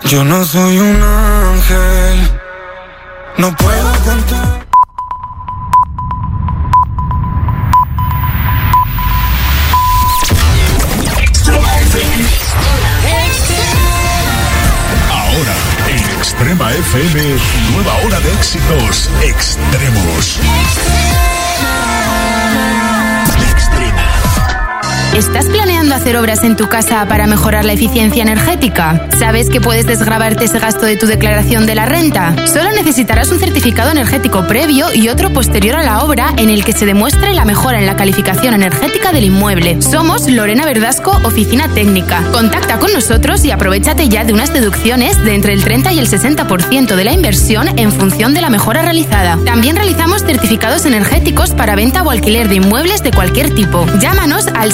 Yo no soy un ángel, no puedo contar. Ahora, en Extrema FM, nueva hora de éxitos extremos. ¿Estás planeando hacer obras en tu casa para mejorar la eficiencia energética? ¿Sabes que puedes desgravarte ese gasto de tu declaración de la renta? Solo necesitarás un certificado energético previo y otro posterior a la obra en el que se demuestre la mejora en la calificación energética del inmueble. Somos Lorena Verdasco, Oficina Técnica. Contacta con nosotros y aprovéchate ya de unas deducciones de entre el 30 y el 60% de la inversión en función de la mejora realizada. También realizamos certificados energéticos para venta o alquiler de inmuebles de cualquier tipo. Llámanos al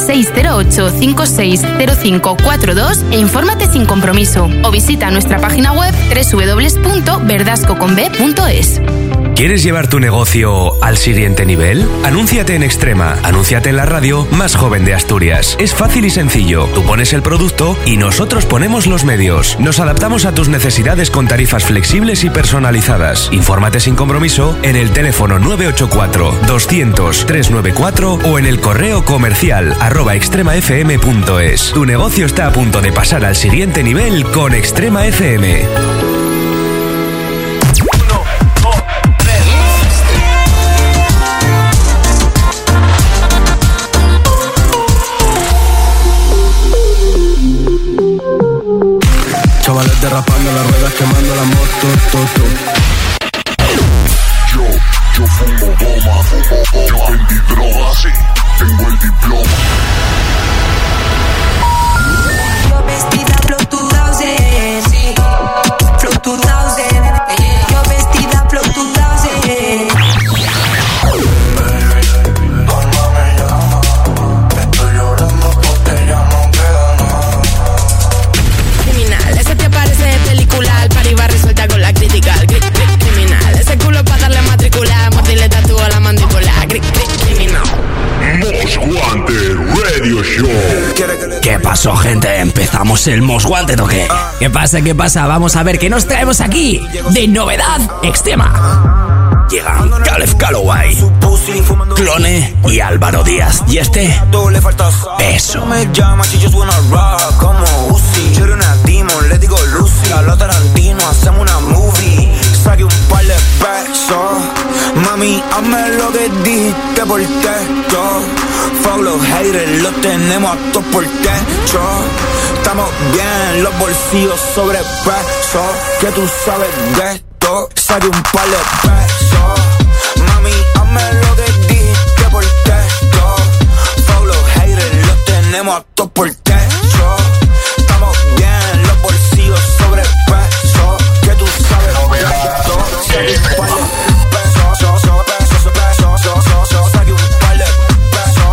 608-560542 e infórmate sin compromiso. O visita nuestra página web www.verdascoconb.es. ¿Quieres llevar tu negocio al siguiente nivel? Anúnciate en Extrema. Anúnciate en la radio más joven de Asturias. Es fácil y sencillo. Tú pones el producto y nosotros ponemos los medios. Nos adaptamos a tus necesidades con tarifas flexibles y personalizadas. Infórmate sin compromiso en el teléfono 984-200-394 o en el correo comercial @extremafm.es. Tu negocio está a punto de pasar al siguiente nivel con Extrema FM. Chavales derrapando las ruedas, quemando la moto, Yo fumo goma, yo vendí droga, sí, tengo el diploma. Yo vestida Flow 2000, sí, Flow 2000, yo vestida Flow 2000. Estoy llorando porque ya no queda nada. Criminal, ese te parece de película. Al party va resuelta con la crítica. Criminal, ese culo para darle matrícula. Mordirle tatúo a la mandíbula. Criminal. Most Wanted Radio Show. ¿Qué pasó, gente? ¿Empezamos el Most Wanted o qué? ¿Qué pasa? Vamos a ver qué nos traemos aquí de novedad extrema. Llegan Caleb Calloway, Clone y Álvaro Díaz. Y Peso. Me llama si yo suena rock como Uzi. Yo era una demon, le digo Lucy. A lo Tarantino hacemos una movie. Saque un par de pesos. Mami, hazme lo que dijiste por texto. Fuck los haters, los tenemos a todos por techo. Estamos bien, los bolsillos sobrepeso. Que tú sabes de esto. Saque un par de pesos. Mami, hazme lo que dijiste por texto. Fuck los haters, los tenemos a todos por techo. Estamos bien, los bolsillos sobrepeso. Que tú sabes de esto. Saque un par de pesos. Saque un par de pesos.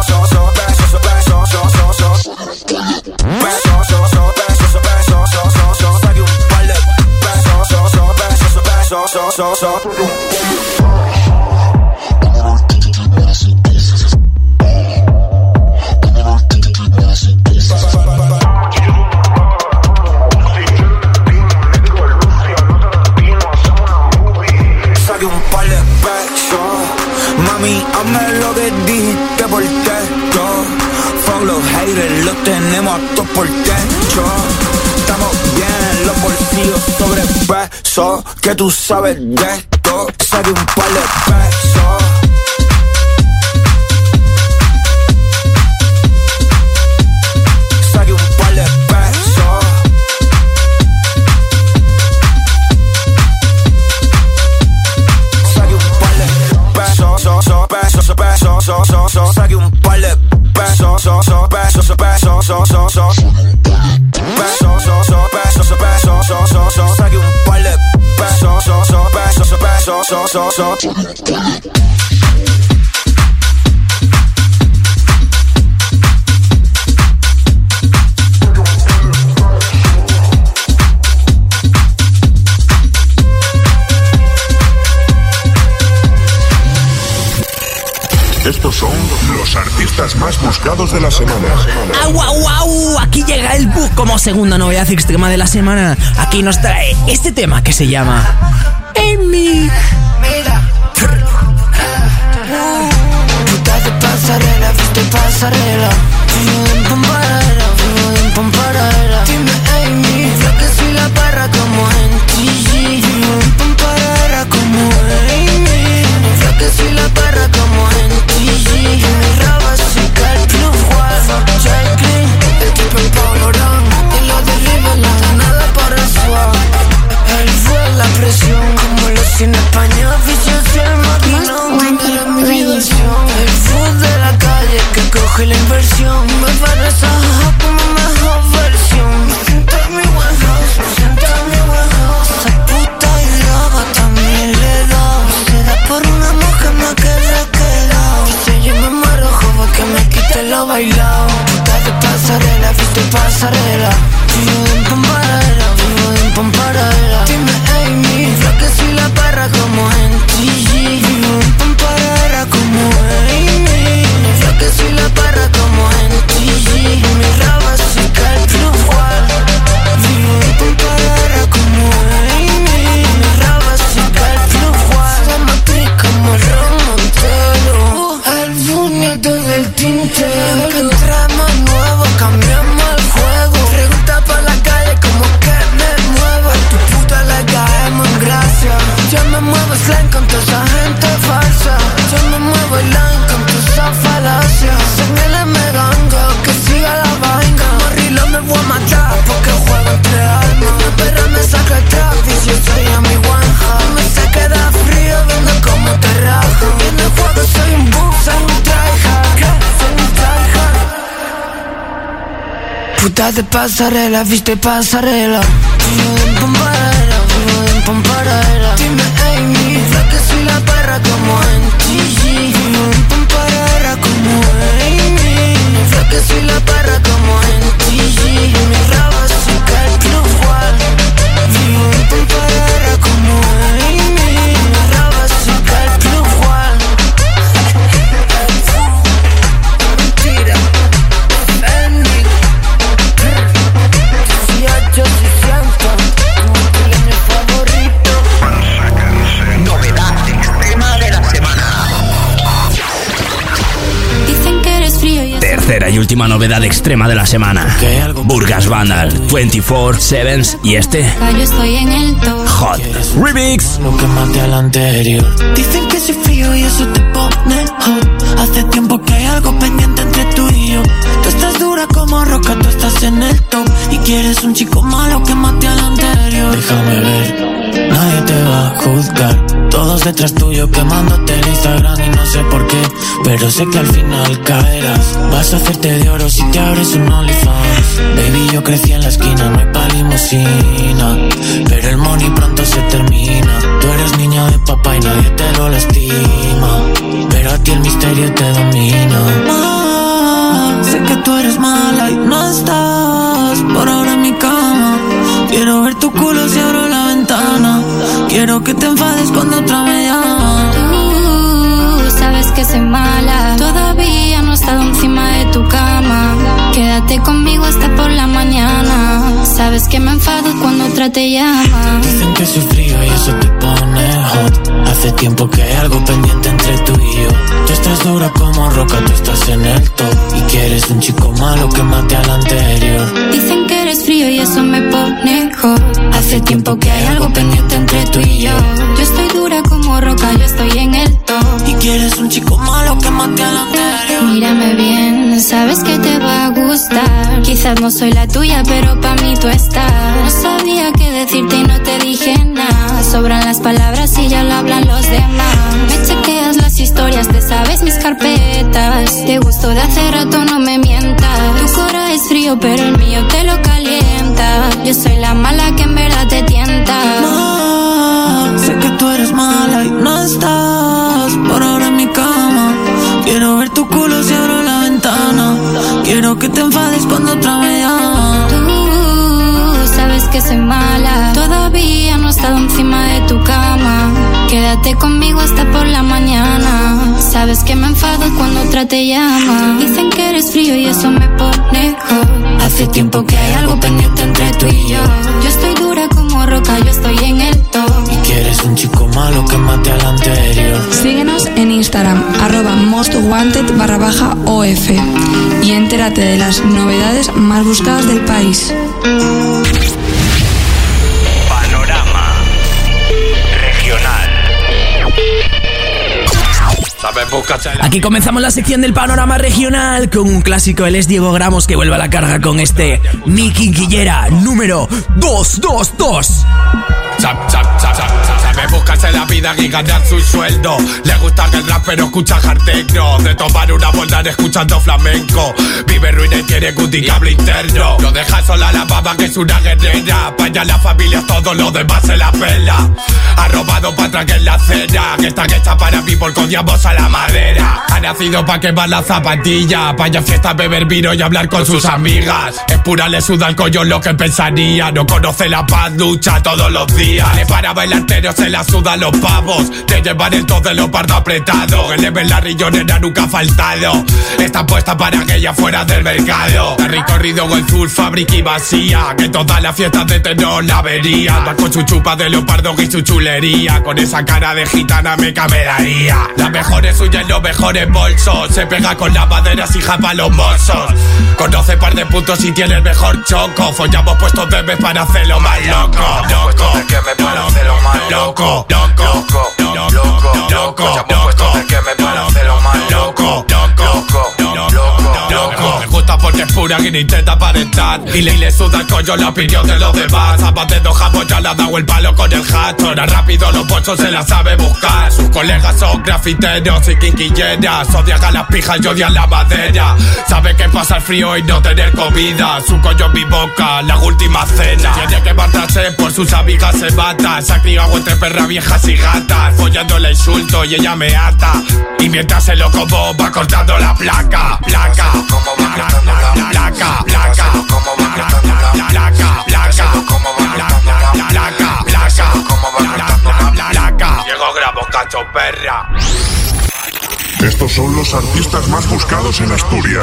Mami, hazme lo que dijiste por texto. Fuck los haters, los tenemos a todos por techo. Estamos bien, los bolsillos sobrepeso. Que tú sabes de esto. Saque un par de pesos. Saque un par de pesos. Saque un par de pesos. Saque un par de pesos. Saque un par de Esto Estos son los artistas más buscados de la semana. ¡Au, au, au! Aquí llega el Bug como segunda novedad extrema de la semana. Aquí nos trae este tema que se llama Amy. Puta de pasarela, viste pasarela. Vivo en Pomparera, vivo en Pomparera. Dime Amy, yo que soy la parra como en TG. Vivo en Pomparera como Amy. Yo que soy la parra como en TG. Mi raba seca el Club Juan. Jay Green, el tipo en Paulorán. Y lo de Riverland, nada para suar. El fue la presión, como los sin España. Oficioso el maquinón, pero mi diversión. El food de la calle que coge la inversión. Me parece como mejor versión. Me siento en mi warehouse, me siento en mi warehouse. Esa puta y droga también le da. Se da por una mujer más que le queda. Dice yo me muero joven que me quite lo bailado. Puta de pasarela, viste pasarela. Vivo en Pomparera, vivo en Pomparera. Dime Amy, yo que soy la parra como en TG. Vivo en Pomparera como Amy. Yo que soy la parra como en TG. Mi raba seca el Club Juan. Vivo en Pomparera como Amy. Mi raba seca el Club Juan. Se matriz como el Romontero. El buñeto del tintero. Que entramos nuevo, cambiamos el juego. Pregunta pa' la calle como que me muevo. A tu puta le caemos en gracia. Yo me muevo slang con toda esa gente falsa. Yo me muevo el line con toda esa falacia. En el M-Ganga, que siga la vaina. Morrilo me voy a matar porque juego entre armas. La perra me saca el trap y yo soy a mi guanja. Me se queda frío viendo cómo te rajo. En el juego soy un bug, soy un tryhard. Soy un tryhard. Puta de pasarela, viste pasarela. Vivo en Pomparera, vivo en Pomparera. Dime Amy, yo que soy la parra como en TG. Vivo en Pomparera como Amy. Yo que soy la parra como en TG. Mi raba seca el Club Juan. Vivo en Pomparera como Amy. Mi raba seca el Club Juan. Mentira, Fendi. Yo sí siento como tu leño favorito. Novedad extrema de la semana. Dicen que eres frío y Tercera y última novedad extrema de la semana. Burgas Vandal, 24/7 y este yo estoy en el top. Hot Remix. Lo que maté al anterior. Dicen que soy frío y eso te pone hot. Hace tiempo que hay algo pendiente entre tú y yo. Tú estás dura como roca, tú estás en el top. Y quieres un chico malo que mate al anterior. Déjame ver, nadie te va a juzgar. Todos detrás tuyo quemándote el Instagram y no sé por qué, pero sé que al final caerás. Vas a hacerte de oro si te abres un OnlyFans. Baby, yo crecí en la esquina, no hay pa' limusina, pero el money pronto se termina. Tú eres niña de papá y nadie te lo lastima, pero a ti el misterio te domina. Sé que tú eres mala y no estás por ahora en mi cama. Quiero ver tu culo si abro la ventana. Quiero que te enfades cuando otra me llama. Tú sabes que soy mala. Todavía no he estado encima de tu cama. Quédate conmigo hasta por la mañana. Sabes que me enfado cuando otra te llama. Dicen que soy frío y eso te pone hot. Hace tiempo que hay algo pendiente entre tú y yo. Tú estás dura como roca, tú estás en el top. Y quieres un chico malo que mate al anterior. Dicen que eres frío y eso me pone hot. Hace tiempo que hay algo pendiente entre tú y yo. Yo estoy dura como roca, yo estoy en el top. Y quieres un chico malo que mate al anterior. Mírame bien, sabes que te va a gustar. Quizás no soy la tuya, pero pa' mí tú estás. No sabía qué decirte y no te dije nada. Sobran las palabras y ya lo hablan los demás. Me chequeas las historias, te sabes mis carpetas. Te gustó de hace rato, no me mientas. Tu cora es frío, pero el mío te lo calienta. Yo soy la mala que en verdad te tienta. No, sé que tú eres mala y no estás por ahora en mi cama. Quiero ver tu culo si abro la ventana. Quiero que te enfades cuando otra me llama. Tú sabes que soy mala. Todavía no he estado encima de tu cama. Quédate quédate conmigo hasta por la mañana. Sabes que me enfado cuando otra te llama. Dicen que eres frío y eso me pone hot. Hace tiempo que hay algo pendiente entre tú y yo. Yo estoy dura como roca, yo estoy en el top. Y que eres un chico malo que mate al anterior. Síguenos en Instagram, @mostwanted_OF y entérate de las novedades más buscadas del país. Panorama Regional. Aquí comenzamos la sección del panorama regional con un clásico. Él es Diego Gramos, que vuelve a la carga con este Mi Quinquillera número 222. Sabe buscarse la vida y ganar su sueldo. Le gusta el rap pero escucha hard techno. De tomar una bolda escuchando flamenco. Vive ruina y tiene cable interno. No deja sola a la baba que es una guerrera. Vaya la familia, todo lo demás se la pela. Ha robado para traer la cena, que está hecha para mí porque odiamos a la madera. Ha nacido pa' quemar la zapatilla. Vaya fiesta, beber vino y hablar con sus amigas. Es pura, le suda el coño lo que pensaría. No conoce la paz, lucha todos los días. Le para bailar pero se la sudan los pavos. Te llevan el todo de los pardos apretados. El level la rillonera nunca ha faltado. Está puesta para que ella fuera del mercado. Ha recorrido el sur, fábrica y vacía. Que todas las fiestas de tenor la vería. Va con su chupa de leopardo y su chulería. Con esa cara de gitana me camelaría. Las mejores suyas, los mejores bolsos. Se pega con las maderas y japa los mozos. Conoce par de puntos y tiene el mejor choco. Follamos puestos de vez para hacerlo más loco. Loco, que me paro hacerlo más loco. Loco, loco, loco, loco, loco, que me paro hacerlo más loco. Loco, loco. Me gusta porque es pura y no intenta aparentar. Y le suda el coño la opinión de los demás. Zapate de hoja ya le ha dado el palo con el hat. Ahora rápido los bolsos se la sabe buscar. Sus colegas son grafiteros y quinquilleras. Odian a las pijas y odian la madera. Sabe que pasar frío y no tener comida. Su coño en mi boca, la última cena. Tiene que matarse por sus amigas, se mata. Se ha criado entre perras viejas y gatas. Follando le insulto y ella me ata. Y mientras se lo como va cortando la placa. Placa, placa, placa, placa, placa. Diego Gramos, cacho perra. Estos son los artistas más buscados en Asturias.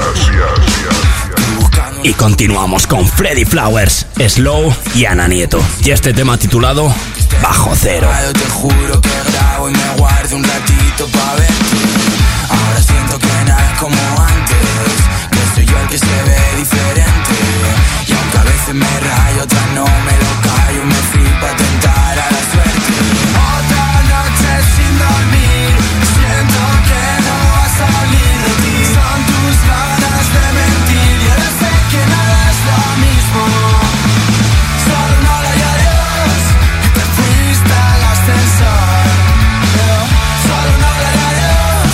Y continuamos con Freddy Flowers, Slow y Ana Nieto. Y este tema titulado Bajo Cero. Yo te juro que grabo y me guardo un ratito pa' verte. Ahora siento que nada es como antes. Que soy yo el que se ve diferente. Y aunque a veces me rayo, otras no me lo callo. Me fui pa' tentar a la suerte. Otra noche sin dormir. Siento que no va a salir de ti. Son tus ganas de mentir. Y ahora sé que nada es lo mismo. Solo un hola y adiós. Y te fuiste al ascensor. Solo un hola y adiós.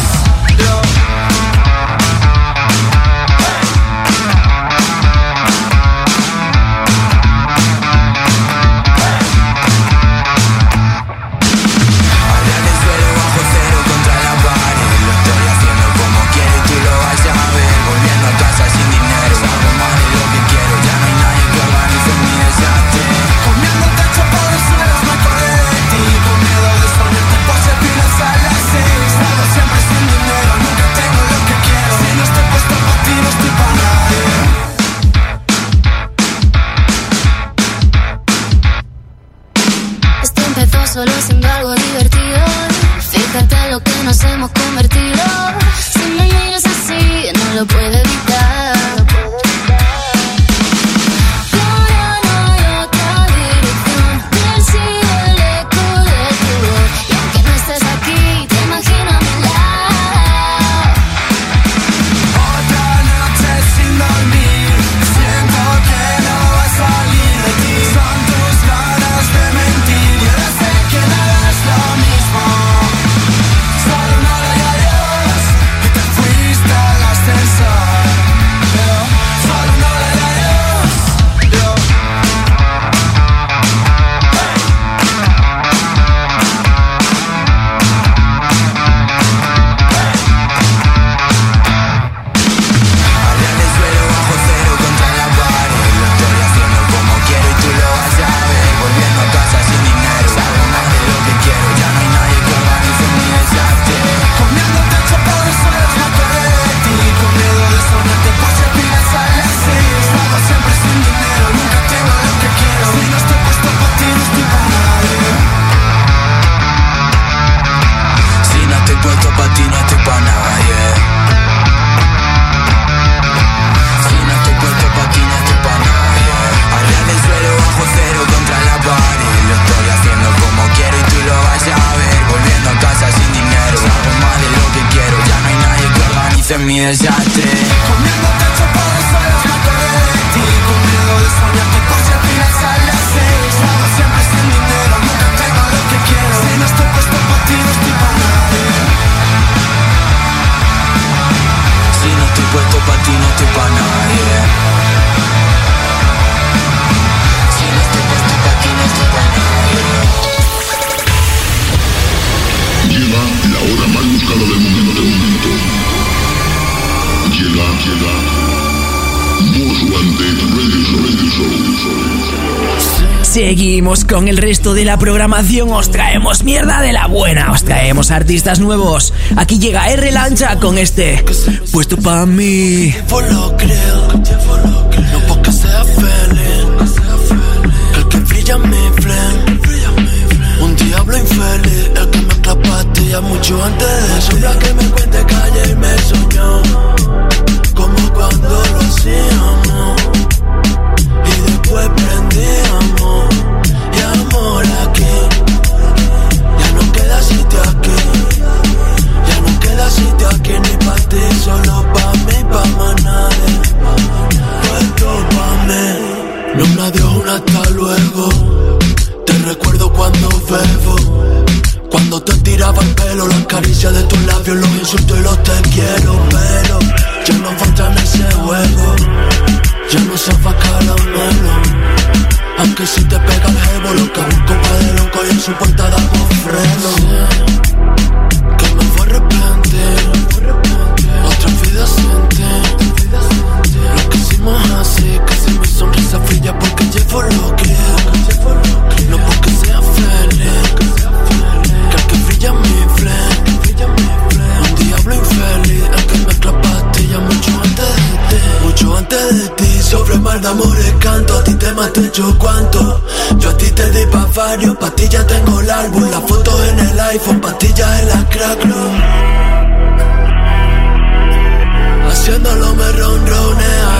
Solo siendo algo divertido. Fíjate en lo que nos hemos convertido. Si me miras así, no lo puedo evitar. Ahora no hay otra dirección. Persigo el eco de tu voz. Y aunque no estés aquí, te imagino a mi lado. Otra noche sin dormir. Siento que no va a salir de ti. Son tus ganas de mentir. Y ahora sé que nada es lo mismo. Solo un hola y adiós. Y te fuiste al ascensor. ese es mi desastre. Comiendo techo por el suelo, me acordé de ti. Con miedo de soñarte por si al final sale a 6. Hago siempre sin dinero, nunca tengo lo que quiero. Si no estoy puesto pa' ti, no estoy pa' nadie. Si no estoy puesto pa' ti, no estoy pa' nadie. Si no estoy puesto pa' ti, no estoy pa' nadie. Llega la hora más buscada del momento. Llega Most Wanted Radio Show. Seguimos con el resto de la programación. Os traemos mierda de la buena. Os traemos artistas nuevos. Aquí llega R. Lancha con este Puesto pa' mí. Lo creo, no porque sea feliz, que el que brilla mi flame. Un diablo infeliz, el que mezcla pastillas mucho antes de eso. La que me cuente calle y me soñó, como cuando lo hacíamos y después prendíamos. Y amor aquí, ya no queda sitio aquí. Ya no queda sitio aquí ni pa' ti, solo pa' mí, pa' más nadie. Puesto pa' mí, no me adiós, un hasta luego. Te recuerdo cuando bebo, cuando te tiraba el pelo, las caricias de tus labios, los insultos y los te quiero. Pero ya no falta en ese juego, ya no se va a caramelo. Aunque si te pega el jevo, lo que busco pa' de loco y en su puerta damos freno. Que me fue a arrepentir, otra vida siente. Lo que hicimos así, que si mi sonrisa brilla porque llevo lo que no porque sea feliz, que el que brilla mi flame. Un diablo infeliz, el que mezcla pastillas mucho antes de ti. Mucho antes de ti, sobre mal de amores canto. A ti te maté yo cuánto, yo a ti te di pa' varios. Pastillas tengo el álbum, las fotos en el iPhone, pastillas en la crack room. Haciéndolo me ronronea.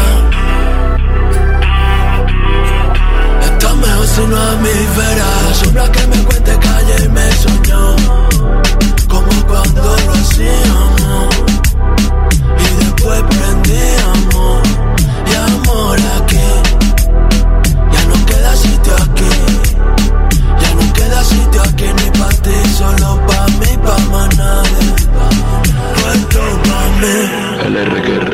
Está mejor si no a mi vera. La sombra que me cuente calle y me soñó, como cuando lo hacíamos y después prendíamos. Y amor aquí, ya no queda sitio aquí. Ya no queda sitio aquí ni pa' ti, solo pa' mí, pa' más nadie. Puesto pa' mí. El RQR.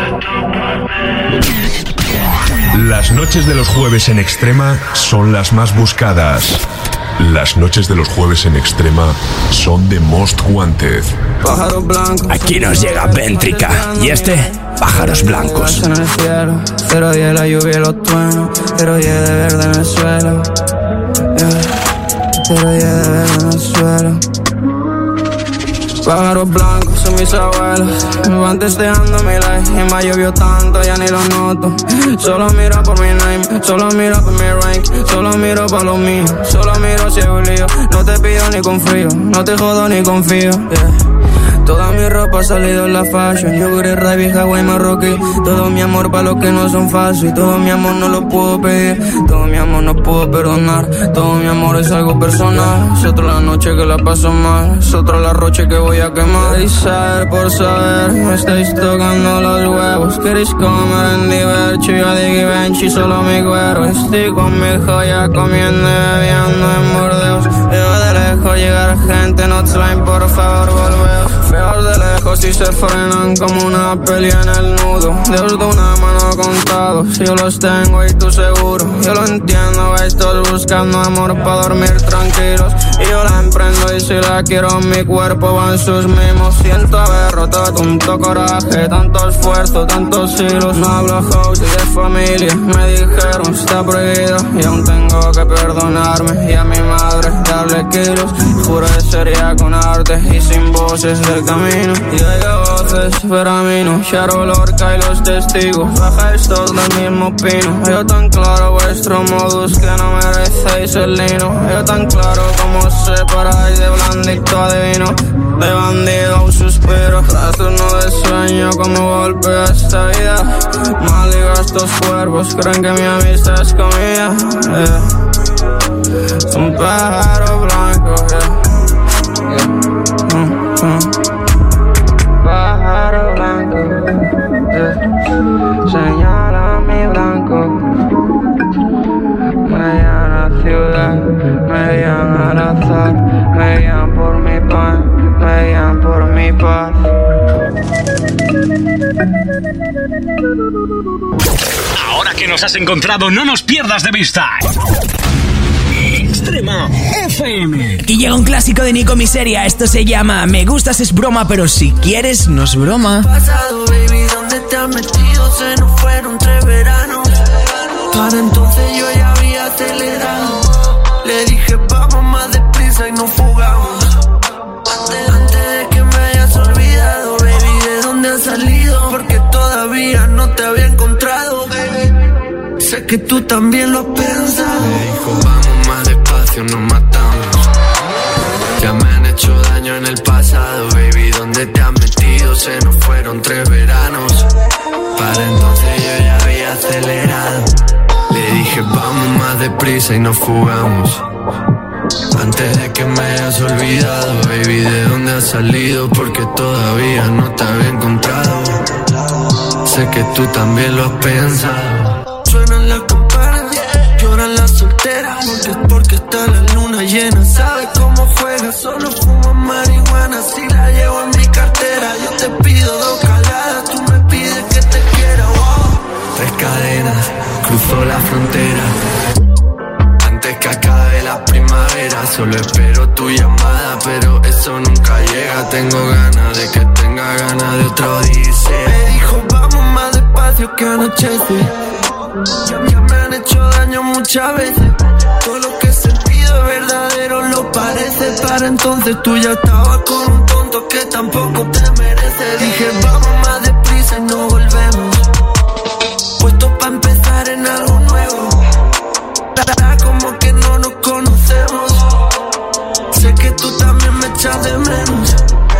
Las noches de los jueves en Extrema son las más buscadas. Las noches de los jueves en Extrema son de Most Wanted. Pájaros blancos. Aquí nos llega Véntrica y este Pájaros Blancos. En el cielo, 0-10 la lluvia y los truenos, 0-10 de verde en el suelo, 0-10 de verde en el suelo. Pájaros blancos son mis abuelos, me van testeando mi life. Y me llovió tanto, ya ni lo noto. Solo miro por mi name, solo miro por mi rank, solo miro por lo mío, solo miro si hay un lío. No te pido ni confío, no te jodo ni confío, Toda mi ropa ha salido en la fashion, yo gris, Ravi, Hawaii, marroquí. Todo mi amor pa' los que no son falsos, y todo mi amor no lo puedo pedir. Todo mi amor no puedo perdonar, todo mi amor es algo personal. Es otra la noche que la paso mal, es otra la roche que voy a quemar. Y saber por saber, me estáis tocando los huevos. Queréis comer en divercho, yo digo Benchi, solo mi cuero. Estoy con mi joya comiendo y bebiendo en Bordeos. Veo de lejos llegar gente, no traen, por favor volveos. Feos de lejos y se frenan como una peli en el nudo. Dedos de una mano contados, yo los tengo y tú seguro. Yo lo entiendo, estos buscando amor para dormir tranquilos. Y yo la emprendo y si la quiero en mi cuerpo van sus mimos. Siento haber roto tanto coraje, tanto esfuerzo, tantos hilos. No hablo house y de familia, me dijeron está prohibido. Y aún tengo que perdonarme y a mi madre darle kilos. Juro que sería con arte y sin voces del camino. Y oigo voces, Feramino, Shadow Lorca y los testigos. Baja estos del mismo pino. Yo tan claro vuestro modus que no merecéis el lino. Yo tan claro como separáis de blandito a divino. De bandido a un suspiro, trastorno de sueño como golpea esta vida. Maldigo a estos cuervos, creen que mi amistad es comida, Un pájaro blanco, Pájaro blanco. me iban a abrazar, me iban por mi pan, me iban por mi paz. Ahora que nos has encontrado, no nos pierdas de vista. Extrema FM. Aquí llega un clásico de Nico Miseria. Esto se llama Me gustas es broma, pero si quieres no es broma. Pasado, baby, ¿dónde te has metido? Se nos fueron 3 veranos. Para entonces yo ya había acelerado. Le dije vamos más deprisa y nos fugamos. Antes de que me hayas olvidado, baby, ¿de dónde has salido? Porque todavía no te había encontrado, baby. Sé que tú también lo has pensado. Me dijo vamos más despacio, nos matamos. Ya me han hecho daño en el pasado, baby, ¿dónde te has metido? Se nos fueron 3 veranos. Para entonces yo ya había acelerado. Le dije vamos más deprisa y nos fugamos. Antes de que me hayas olvidado, baby, ¿de dónde has salido? Porque todavía no te había encontrado. Sé que tú también lo has pensado. Suenan las campanas, lloran las solteras. Porque está la luna llena, ¿sabes cómo juega? Solo fumo marihuana, si la llevo en mi cartera. Yo te pido 2 caladas, tú me pides que te quiera, wow. 3 cadenas, cruzo la frontera. Antes que acabe la primavera, solo espero tu llamada, pero eso nunca llega. Tengo ganas de que tenga ganas de otra odisea. Me dijo vamos más despacio que anochece. Ya me han hecho daño muchas veces. Todo lo que he sentido es verdadero, lo parece. Para entonces tú ya estabas con un tonto que tampoco te merece. Dije vamos más deprisa y no volvemos. Puesto pa' empezar en algo nuevo. Como que no nos conocemos. Sé que tú también me echas de menos.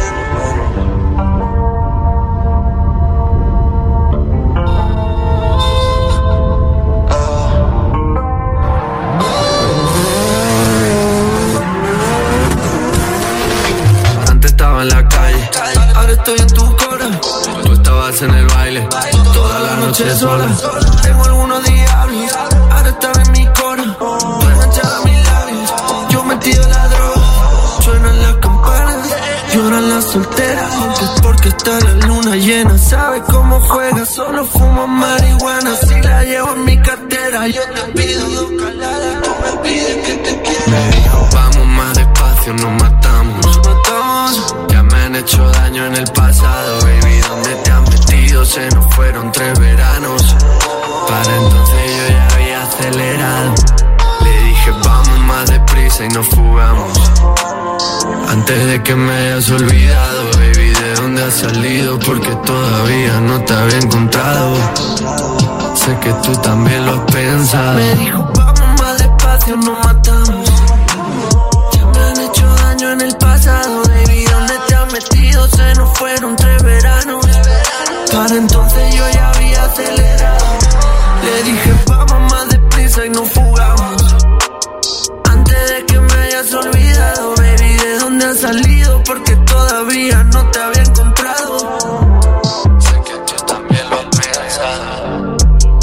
Antes estaba en la calle, ahora estoy en tu cora. Tú estabas en el baile, toda la noche sola. Tengo algunos diablos, ahora están en mi cora. Enganchada a mis labios, yo metido en la droga. Suenan las campanas, lloran las solteras. Porque está la luna llena, ¿sabes cómo juega? Solo fumo marihuana, si la llevo en mi cartera. Yo te pido 2 caladas, tú me pides que te quiera. Me dijo vamos más despacio, nos matamos. Ya me han hecho daño en el pasado, baby, ¿dónde te has metido? Se nos fueron 3 veranos. Para entonces yo ya había acelerado. Le dije vamos más deprisa y nos fugamos. Antes de que me hayas olvidado, baby, ¿de dónde has salido? Porque todavía no te había encontrado. Sé que tú también lo has pensado. Me dijo vamos más despacio, nos matamos. Ya me han hecho daño en el pasado, baby, ¿dónde te has metido? Se nos fueron 3 veranos. Para entonces yo ya había acelerado. Le dije vamos más deprisa y nos fugamos. Antes de que me hayas olvidado, baby, ¿de dónde has salido? Porque todavía no te había encontrado. Sé que tú también lo has pensado.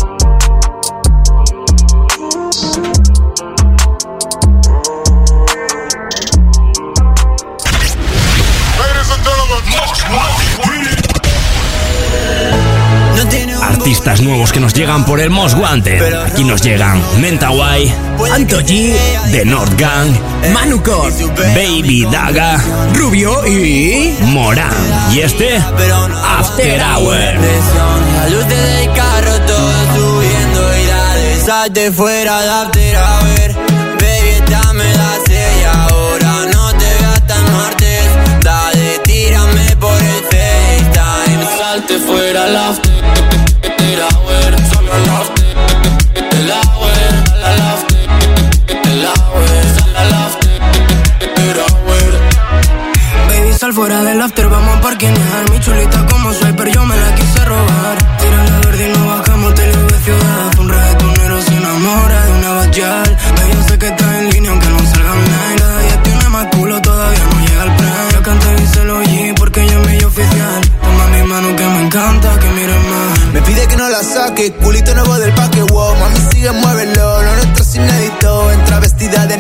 Artistas nuevos que nos llegan por el Most Wanted. Aquí nos llegan Mentawai, Anto G, The North Gang, Manukor, Baby Daga, Rubio y Morán. Y este, After Hour. La luz del carro, todo subiendo y dale, salte fuera de After Hour. Baby, dame la sella ahora, no te veas hasta el martes. Dale, tírame por el FaceTime. Salte fuera al After Hour, solo al After Hour, al After Hour, sal al After Hour. Baby, sal fuera del after, vamos a parquear. Mi chulita como soy, pero yo me la quise robar. Tira la verde y no bajamos, te libre ciudad. Un reggaetonero se enamora de una bachal. Baby, yo sé que estás en línea aunque no salga online. Cada día tiene más culo, todavía no llega al plan. Yo canté y se lo oí porque yo me oficial. Toma mi mano que me encanta, que mires más. Me pide que no la saque, culito nuevo del paque, wow. Mami sigue, muévelo, lo nuestro es inédito. Entra vestida de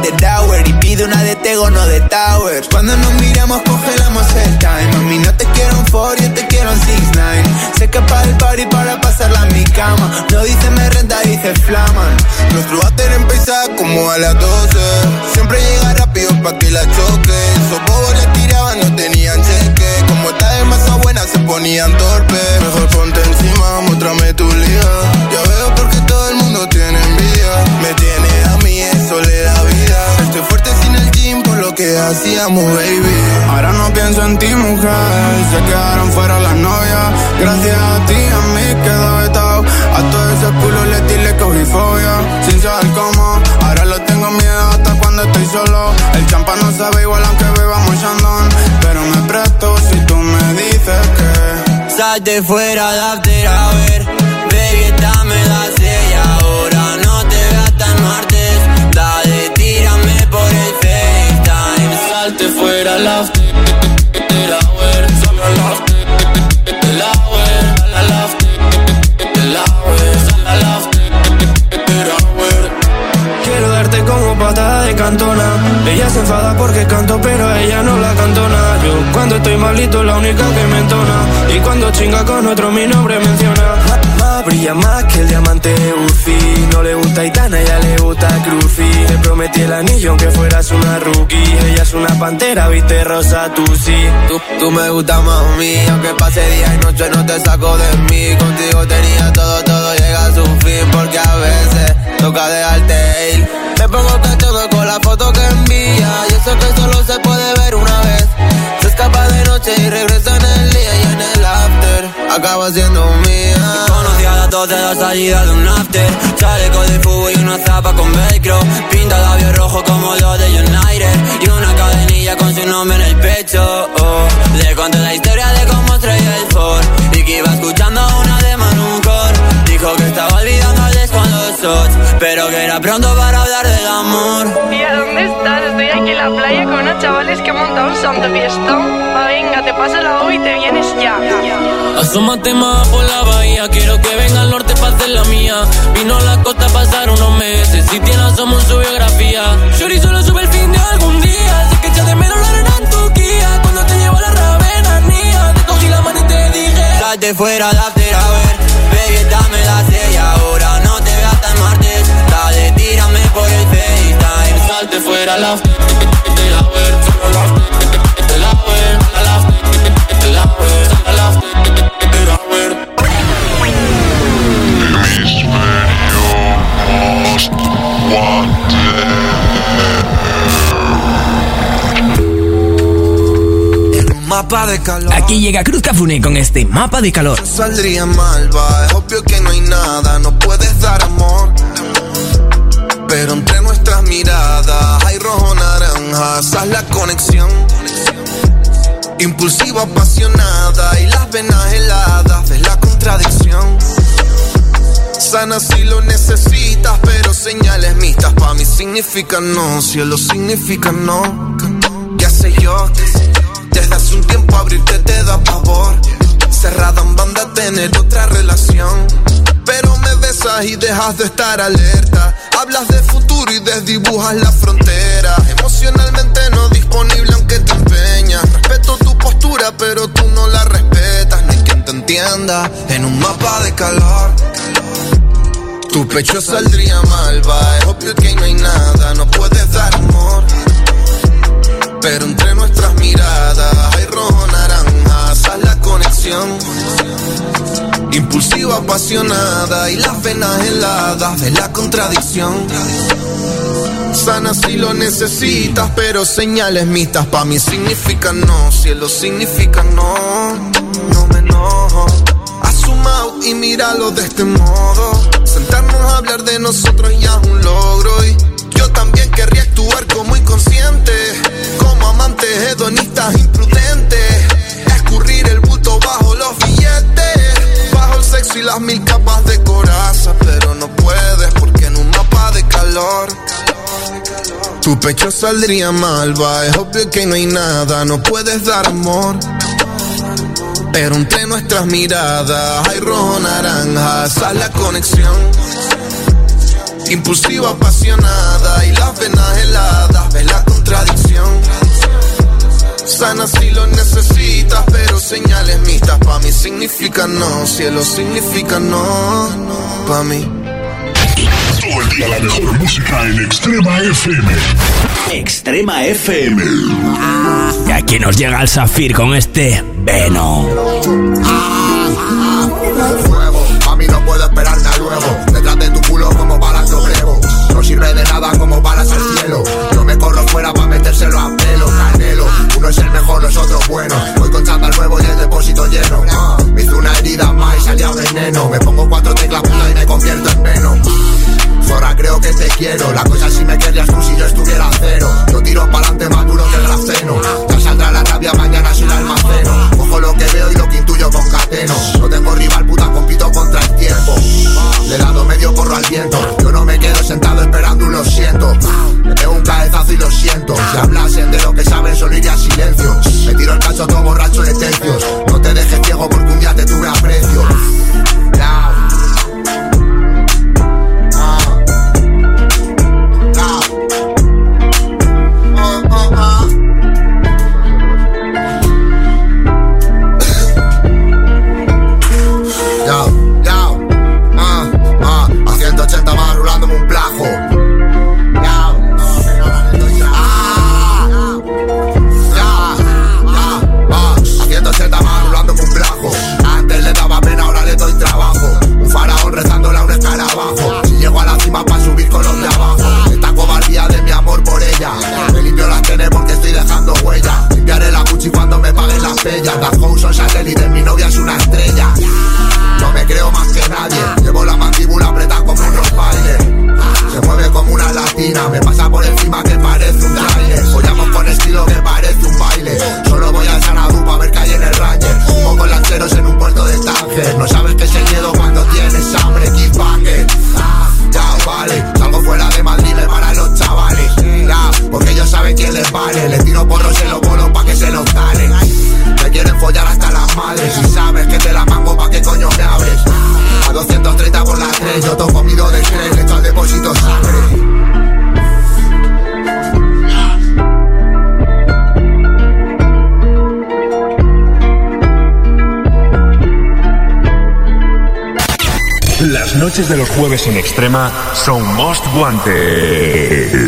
the tower y pide una de Tego, no de Towers. Cuando nos miramos congelamos el time. Mami, no te quiero un 4, yo te quiero un 6ix9ine. Se escapa del party para pasarla en mi cama. No dice me renta, dice flaman. Nuestro váter empieza como a las 12. Siempre llega rápido pa' que la choque. Esos bobos le tiraban, no tenían cheque. Como está de masa buena se ponían torpes. Mejor ponte encima, muéstrame tu liga. Ya veo porque todo el mundo tiene envidia. Me tiene a mí, eso le da vida. Estoy fuerte sin el gym por lo que hacíamos, baby. Ahora no pienso en ti, mujer. Se quedaron fuera las novias. Gracias a ti, a mí quedó vetado. A todos esos culos le cogí fobia. Sin saber cómo, ahora lo tengo miedo hasta cuando estoy solo. El champán no sabe igual aunque bebamos chandón. Pero me presto si tú me dices que salte fuera de after a ver. Baby, esta me da sella. Ahora no te veas tan martes. Dale, tírame por el FaceTime. Salte fuera al after a ver. Solo al after a ver. Al after a ver. Sal al after a ver. quiero darte como patada de cantona. Ella se enfada porque canto pero a ella no la cantona. Yo cuando estoy malito la única que me entona. Y cuando chinga con otro mi nombre menciona. Brilla más que el diamante Uzi. No le gusta Aitana, ella le gusta Cruci. Te prometí el anillo aunque fueras una rookie. Ella es una pantera, viste rosa, tú sí. Tú me gustas más a mí. Aunque pase día y noche no te saco de mí. Contigo tenía todo llega a su fin. Porque a veces toca dejarte ir. Me pongo cachondo con la foto que envía. Y eso que solo se puede ver una vez. Se escapa de noche y regresa en el día. Y en el after acaba siendo mía. Conocí a las 12 de la salida de un after. Chaleco de fútbol y una zapa con velcro. Pinta labios rojos como los de United. Y una cadenilla con su nombre en el pecho. Le conté la historia de cómo traía el Ford. Y que iba escuchando una de Manucor. Dijo que estaba olvidando al con los shots. Pero que era pronto para hablar del amor. Tía, ¿dónde estás? Estoy aquí en la playa con unos chavales que han montado un santo fiestón. Va, venga, te paso la U y te vienes ya. Asómate más por la bahía. Quiero que venga al norte para hacer la mía. Vino a la costa a pasar unos meses. Si tiene asomo en su biografía. Shorty solo sube el fin de algún día. Sé que echa de menos la arena en tu guía. Cuando te llevo a la ravena, mía. Te cogí la mano y te dije salte fuera de after a ver. Baby, dame la sella. Ahora no te veas tan martes. Dale, tírame por el FaceTime. Salte fuera la after a ver. Solo la after a ver. La after a ver. La after a ver. Most Wanted. Mapa de calor. Aquí llega Cruz Cafune con este mapa de calor. Saldría mal, va, es obvio que no hay nada, no puedes dar amor. Pero entre nuestras miradas hay rojo naranja, haz la conexión. Impulsiva, apasionada y las venas heladas, ves la contradicción. Sana si lo necesitas, pero señales mixtas pa' mí significan no, cielo significa no. Ya sé yo, desde hace un tiempo abrirte te da pavor. Cerrada en banda tener otra relación. Pero me besas y dejas de estar alerta. Hablas de futuro y desdibujas la frontera. Emocionalmente no disponible aunque te empeñas. Respeto tu postura pero tú no la respetas. No hay quien te entienda en un mapa de calor. Tu pecho saldría mal, va, es obvio que no hay nada, no puedes dar amor. Pero entre nuestras miradas hay rojo naranja, haz la conexión. Impulsiva, apasionada y las venas heladas, ves la contradicción. Sana si lo necesitas, pero señales mixtas pa' mí significan no, cielo significa no. No me enojo, haz zoom out y míralo de este modo. Sentarnos a hablar de nosotros ya es un logro. Y yo también querría actuar como inconsciente, como amantes hedonistas imprudentes. Escurrir el bulto bajo los billetes, bajo el sexo y las 1000 capas de coraza. Pero no puedes porque en un mapa de calor tu pecho saldría mal, va, es obvio que no hay nada, no puedes dar amor. Pero entre nuestras miradas hay rojo naranja, haz la conexión. Impulsiva, apasionada y las venas heladas, mí significa no, cielo significa no, pa' mí. Todo el día la mejor música en Extrema FM. Extrema FM. Y aquí nos llega el Zafir con este Venom. Fuego, mami, no puedo esperarme a luego. Detrás de tu culo como balas de obrevo. No sirve de nada como balas al cielo. Yo me corro fuera pa' metérselo a pelo. Canelo, uno es el mejor, los otros buenos. Voy con chándal nuevo y el depósito lleno. Me hizo una herida más y salía veneno. Me pongo 4 teclas puta y me convierto en Venom. Zorra, creo que te quiero. La cosa si me querías tú si yo estuviera cero. Yo tiro pa'lante más duro que el grafeno. Ya saldrá la rabia, mañana soy el almaceno. Cojo lo que veo y lo que intuyo concateno. No tengo rival, puta, compito contra el tiempo. Le he dado medio corro al viento. Yo no me quedo sentado esperando un lo siento. Me pego un cabezazo y lo siento. Si hablasen de lo que saben solo iría silencio. Me tiro el cacho todo borracho de tercios. No te dejes ciego porque un día te tuve aprecio. A 180 más rulándome un plajo. A 180 más rulándome un plajo. Antes le daba pena, ahora le doy trabajo. Un faraón rezándole a un escarabajo. Si llego a la cima pa' subir con los de abajo. Esta cobardía de mi amor por ella. Me limpio las tenes porque estoy dejando huella. Limpiaré la Gucci cuando me paguen las pellas. Las hoes son satélites, mi novia es una estrella. No me creo más que nadie. Llevo la mandíbula apretada como un rottweiler. Se mueve como una latina. Me pasa por encima que parece un trailer. Follamos con estilo que parece un baile. Solo voy a Xanadu pa' ver que hay en el Ranger. Fumo con lanceros en un puerto de Tánger. No sabes qué es el miedo cuando tienes hambre. Keep banger. Ya vale. Salgo fuera de Madrid, me paran los chavales. Ya, porque ellos saben quién les vale. Les tiro porros en los bolos pa' que se los talen. Me quieren follar hasta las madres. Si sabes que te la mango, ¿pa' qué coño me abres? A 230 por la 3, yo todo comido de estrés. Le echo al depósito sangre. Las noches de los jueves en Extrema son Most Wanted.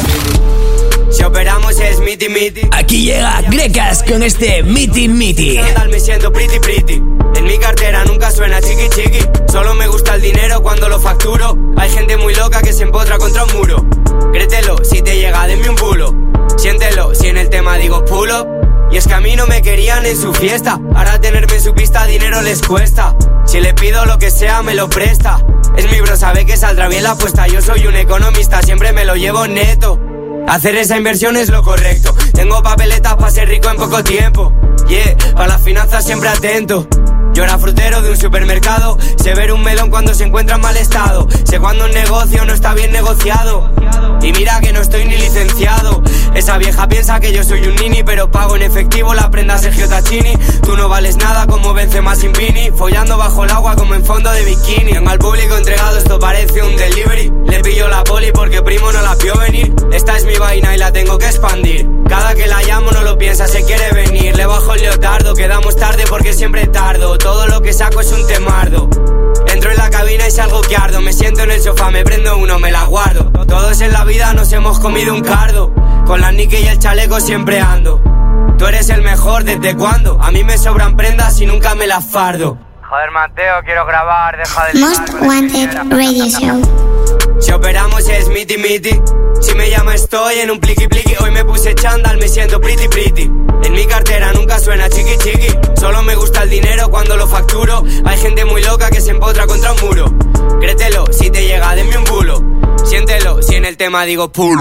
Si operamos es miti miti. Aquí llega Grecas con este miti miti. Me siento pretty pretty. En mi cartera nunca suena chiqui chiqui. Solo me gusta el dinero cuando lo facturo. Hay gente muy loca que se empotra contra un muro. Créetelo, si te llega denme un bulo. Siéntelo, si en el tema digo pull up. Y es que a mí no me querían en su fiesta. Ahora tenerme en su pista dinero les cuesta. Si le pido lo que sea me lo presta. Es mi bro, sabe que saldrá bien la apuesta. Yo soy un economista, siempre me lo llevo neto. Hacer esa inversión es lo correcto. Tengo papeletas para ser rico en poco tiempo. Yeah, para las finanzas siempre atento. Yo era frutero de un supermercado. Sé ver un melón cuando se encuentra en mal estado. Sé cuando un negocio no está bien negociado. Y mira que no estoy ni licenciado. Esa vieja piensa que yo soy un nini, pero pago en efectivo la prenda Sergio Tacchini. Tú no vales nada como Benzema sin Vini. Follando bajo el agua como en fondo de bikini. Tengo al público entregado, esto parece un delivery. Le pillo la poli porque primo no la vio venir. Esta es mi vaina y la tengo que expandir. Cada que la llamo no lo piensa, se quiere venir. Le bajo el leotardo, quedamos tarde porque siempre tardo. Todo lo que saco es un temardo. Entro en la cabina y salgo que ardo. Me siento en el sofá, me prendo uno, me la guardo. Todos en la vida nos hemos comido un cardo. Con la Nike y el chaleco siempre ando. Tú eres el mejor, ¿desde cuándo? A mí me sobran prendas y nunca me las fardo. Joder, Mateo, quiero grabar, deja de... Most Wanted Radio Show. Si operamos es miti miti. Si me llama estoy en un pliqui pliqui. Hoy me puse chándal, me siento pretty pretty. En mi cartera nunca suena chiqui chiqui. Solo me gusta el dinero cuando lo facturo. Hay gente muy loca que se empotra contra un muro. Créetelo, si te llega denme un bulo. Siéntelo, si en el tema digo pulo.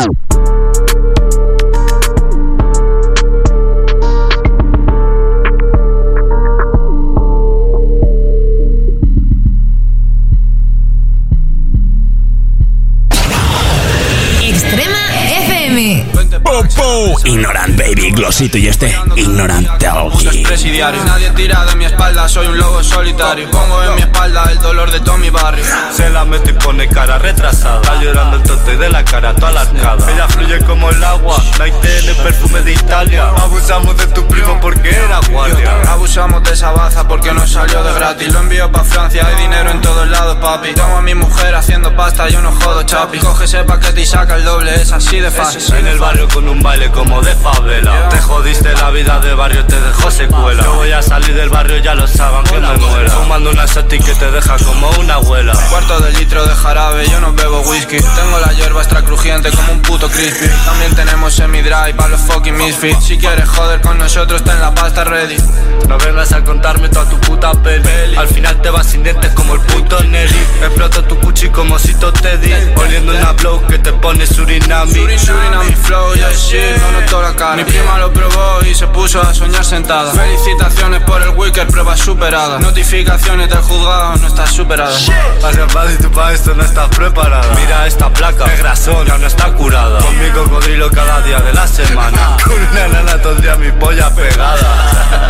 Ignorant Baby, Glosito y Ignorant Telky. Presidiario. Nadie tira de mi espalda, soy un lobo solitario. Pongo en mi espalda el dolor de todo mi barrio. Se la mete y pone cara retrasada. Está llorando el tote de la cara, toda la arcada. Ella fluye como el agua, Night tiene perfume de Italia. Abusamos de tu primo porque era guardia. Abusamos de esa baza porque nos salió de gratis. Lo envío pa' Francia, hay dinero en todos lados, papi. Tengo a mi mujer haciendo pasta, yo no jodo, chapi. Coge ese paquete y saca el doble, es así de fácil. En el barrio con un baile como de favela. Te jodiste la vida de barrio, te dejó secuela. Yo voy a salir del barrio, ya lo saben, que me muera. Fumando una seti que te deja como una abuela. Cuarto de litro de jarabe, yo no bebo whisky. Tengo la hierba extra crujiente como un puto crispy. También tenemos semi-dry pa' los fucking misfits. Si quieres joder con nosotros, ten la pasta ready. No vengas a contarme toda tu puta peli. Al final te vas sin dientes como el puto Nelly. Exploto tu cuchi como si te di. Oliendo una blow que te pone Surinami. Surinami flow, yeah shit, no noto la cara. Mi prima lo probó y se puso a soñar sentada. Felicitaciones por el Wicked, prueba superada. Notificaciones del juzgado, no estás superada. Hacia paz y tú pa' esto no estás preparada. Mira esta placa, es grasón, ya no está curada. Con mi cocodrilo cada día de la semana. Con una nana todo el día mi polla pegada.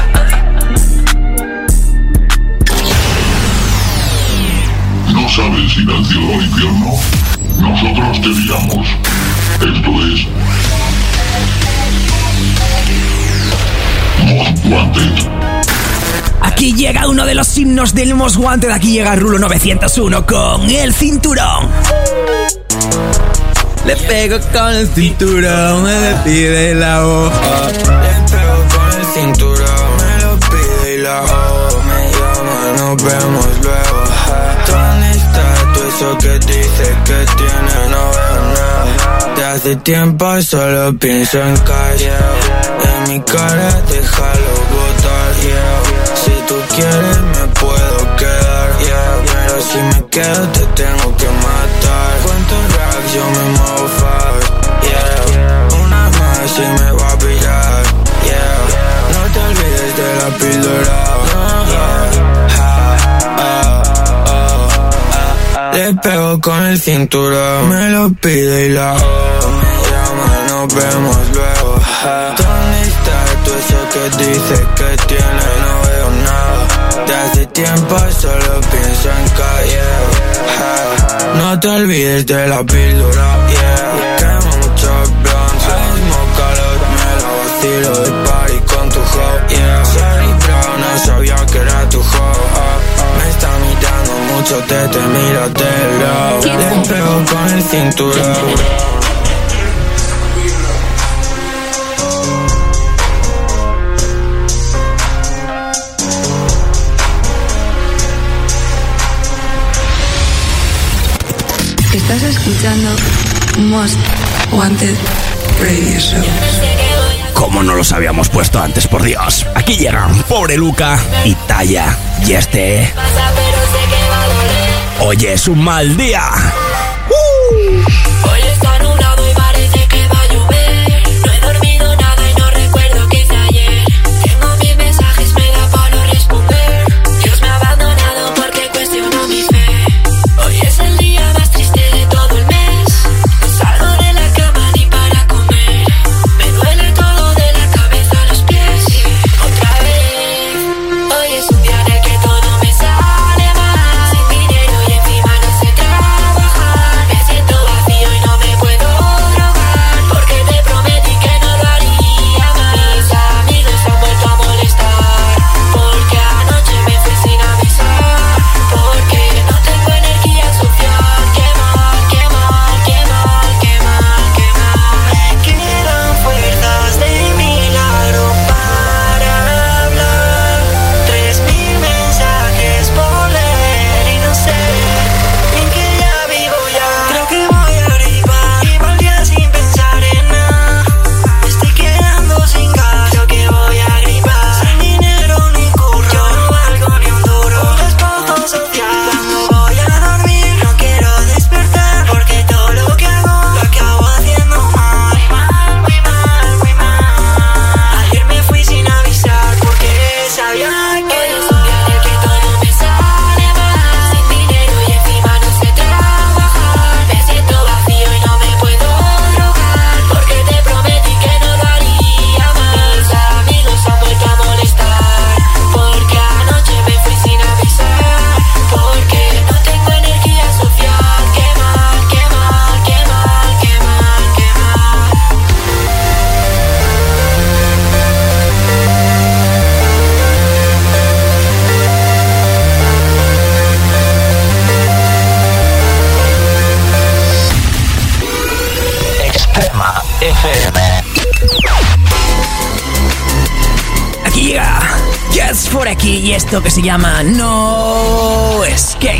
¿No sabes ir al cielo o al infierno? Nosotros te guiamos. Esto es Most Wanted. Aquí llega uno de los himnos del Most Wanted. Aquí llega Rulo 901 con El Cinturón. Le pego con el cinturón, me le pide la hoja. Le pego con el cinturón, me lo pide y la hoja. Me llama, nos vemos luego. ¿Dónde está tú eso que dices que tiene? No veo nada. De hace tiempo solo pienso en cash. En mi cara déjalo botar. Si tú quieres me puedo quedar. Pero si me quedo te tengo que matar. ¿Cuántos racks yo me muevo fast? Una más y me va a pillar. No te olvides de la píldora. Le pego con el cinturón, me lo pide y la me llama, nos vemos luego. ¿Dónde está tú eso que dice que tiene? No veo nada. De hace tiempo solo pienso en calle. No te olvides de la píldora. Quemo muchos blondes, al mismo calor me la vacilo de party con tu hoe. Sorry bro, no sabía que era tu hoe. Me está mirando mucho, te miro de lado. Le pego con el cinturón. Estás escuchando Most Wanted Radio Show. ¿Cómo no los habíamos puesto antes, por Dios? Aquí llegan Pobre Luca y Talla. Y Oye, es un mal día. Hoy está nublado y parece que va a llover. No he dormido nada y no recuerdo qué hice ayer. Tengo mil mensajes, me da palo responder. Dios me ha abandonado porque cuestiono mi fe. Hoy es el día más triste de todo el mes. No salgo de la cama ni para comer. Me duele todo de la cabeza a los pies. Otra vez. Hoy es un día en el que todo me sale mal. Sin dinero y encima no sé trabajar. Me siento vacío. Extrema FM. Aquí llega Just For Aquí y esto que se llama No Escape.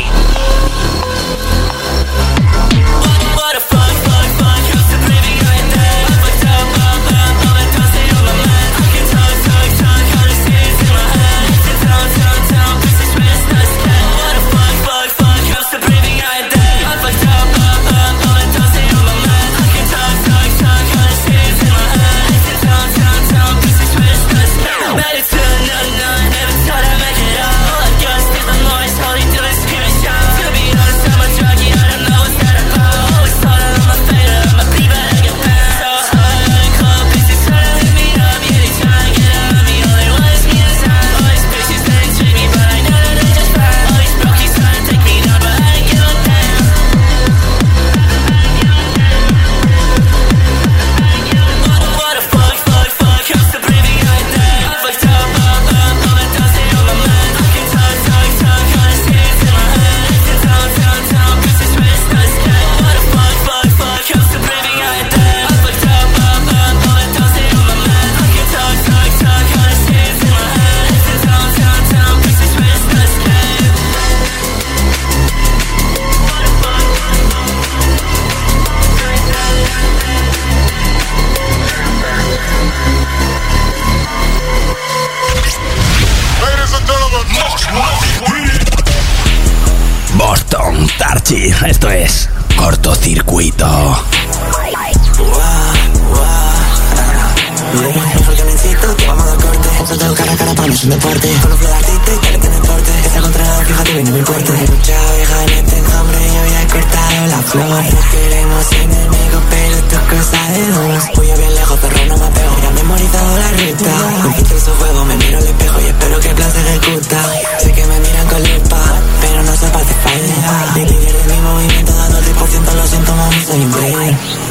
Boston, Tarchi, esto es Cortocircuito. Porque necesito que vamos a dar corte. Solteo cara a cara para mí es un deporte. Con un flow de artista y que le tiene porte. Que está controlado, fíjate bien, no me importa. Mucha abeja en este enjambre, yo ya he cortado la flor. No queremos enemigos, pero esto es cosa de dos. Voy a bien lejos, pero no me apego. Ya he memorizado la ruta. Confito su juego, me miro al espejo y espero que el plan se ejecuta. Sé que me miran con lupa, pero no se pase falda. Mi líder de mi movimiento dando el 10%, lo siento, mami, soy un player.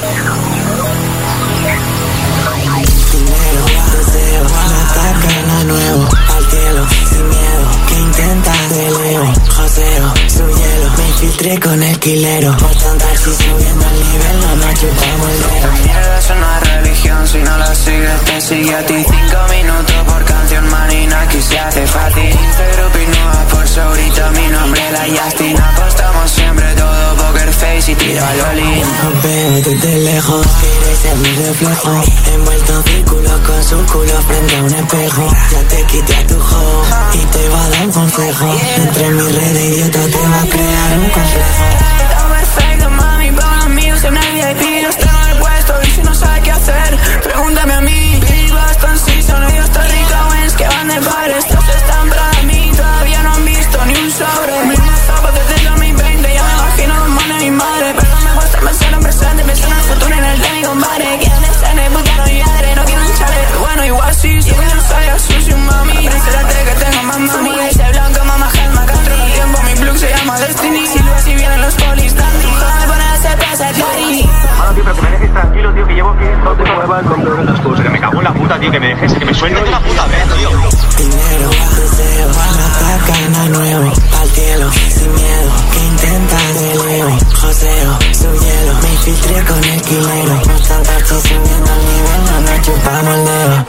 Deseo, me atacan a nuevo, al cielo, sin miedo, que intenta de leo, joseo, su hielo, me infiltré con el quilero, por tantar si subiendo el nivel, no nos chupamos el dedo. La mierda es una religión, si no la sigues te sigue a ti. 5 minutos por canción, manina, aquí se hace fácil. 15 grupinúas por ahorita mi nombre la Justin. Apostamos siempre todo, poker face y tiro al olín. Os veo desde lejos, queréis ser mi reflejo, envuelto en círculos con su culo frente a un espejo. Ya te quité a tu jo y te va a dar un consejo. Entre mi red de idiota te va a crear un complejo. Está perfecto, mami, para amigos en el VIP. Los tengo en el puesto y si no sabes qué hacer, pregúntame a mí. Billy Boston, sí, son ellos Torricawens que van de bar. Estos están para mí, todavía no han visto ni un sobre. Mis zapatos desde 2020, ya me imagino los manes de mi madre. Pero me gusta pensar en presente, pensar en el futuro en el de mi compadre. Quieren estar en el puta no yadre, no quiero un chalet. Bueno, igual sí, si no sabes, sucio, mami. Pensérate que tengo más mami. Ese blanco, mamá, calma, controlo el tiempo. Mi plug se llama Destiny. Si lo así vienen los polis, dandy. Todo me pone a hacer plaza, Cari. Ahora, tío, pero que me dejes tranquilo, tío, que llevo aquí. No te muevas el control de las cosas. Que me cago en la puta, tío, que me dejes, que me suene de la puta vez, tío. Dinero, deseo, me atacan a nuevo, al cielo, sin miedo, que intenta de leo, joseo, su hielo, me infiltré con el quilero, no están tarchis subiendo al nivel, no nos chupamos el dedo.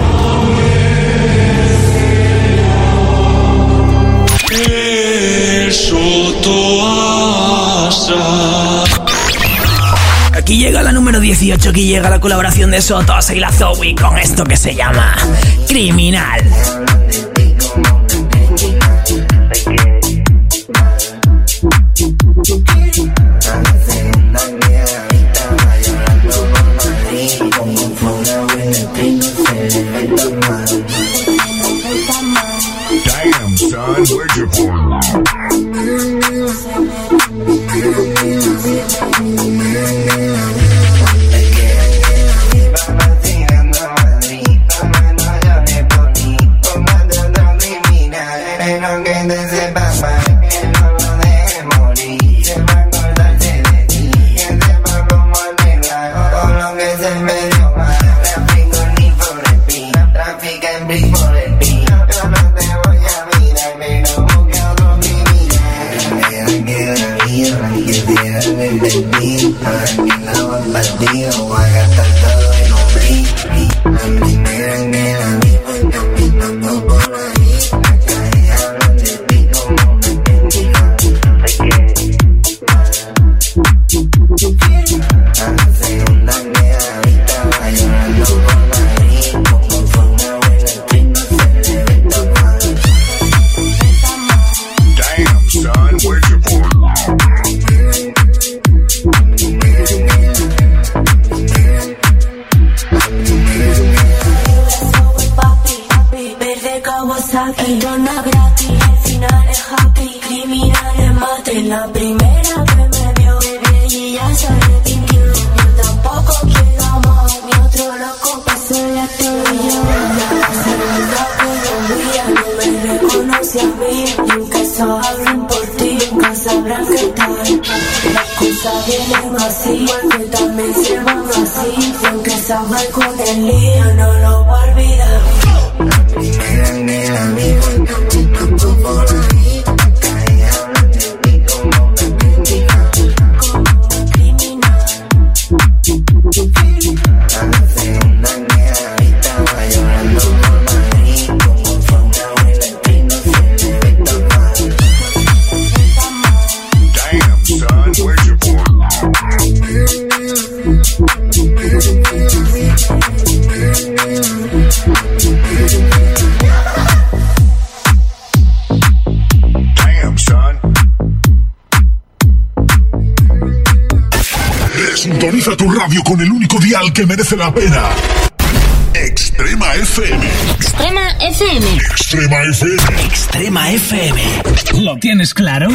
Aquí llega la número 18, aquí llega la colaboración de Sotos y la Zoe con esto que se llama Criminal. Damn, son, where'd you pull? Trafica en Brick por el beat. Yo no te voy a mirar, pero busca otro beat. voy a gastar todo en un bling. A mí me dan el amigo caminando por ahí. La calle hablan de ti como me bendiga. A la segunda quedadita va llorando por Madrid. Como fue una buena prima se le ve tan mal. Damn, son, where's your boy? Verde Kawasaki, dona gratis, al final es happy. Criminales mate, la primera que me vio, bebé, y ya se arrepintió. Yo tampoco quiero más, mi otro loco pasó la tuya. La segunda que yo vi, no me reconoce a mí. Y aunque eso hablen por ti, nunca sabrán qué tal. Las cosas vienen así, porque también se van así. Y aunque salga con el lío, no lo voy a olvidar. Me dan el amigo caminando por ahí. La calle hablan de ti como me bendiga. Como criminal. A la segunda quedadita va llorando por Madrid. Como fue una buena prima se le ve tan mal. Damn, son, where's your boy? Damn, son. Sintoniza tu radio con el único dial que merece la pena. Extrema FM. Extrema FM. Extrema FM. Extrema FM. ¿Lo tienes claro?